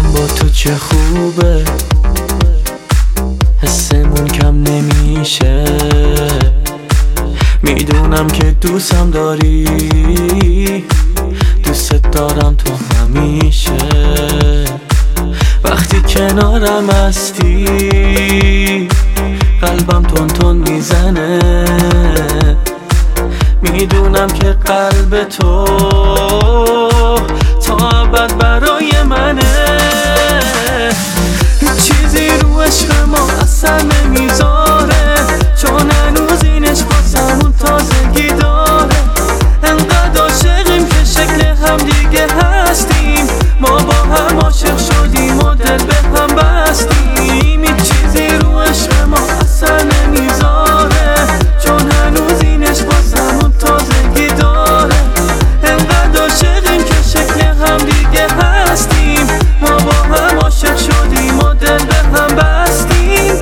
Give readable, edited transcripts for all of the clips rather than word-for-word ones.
با تو چه خوبه، حسمون کم نمیشه. میدونم که دوستم داری، دوست دارم تو همیشه. وقتی کنارم هستی قلبم تون تون میزنه. میدونم که قلب تو تا ابد برای منه. هیچ چیزی رو عشق ما اثر نمیذاره، چون هنوز این عشق واسمون تازگی داره. انقدر عاشقیم که شکل هم دیگه هستیم، ما با هم عاشق شدیم و دل به هم بستیم. هیچ چیزی رو عشق ما اثر نمیذاره، چون هنوز این عشق واسمون تازگی داره. انقدر عاشقیم که شکل هم دیگه هستیم، ما با هم عاشق شدیم و دل به هم بستیم.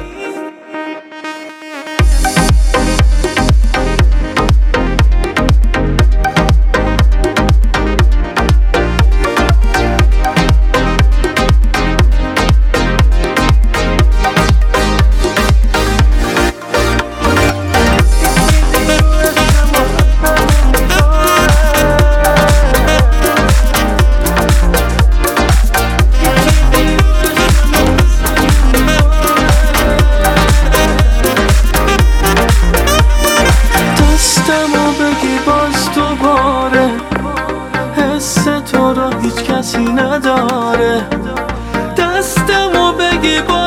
حس تو رو هیچ کسی نداره. دستمو بگی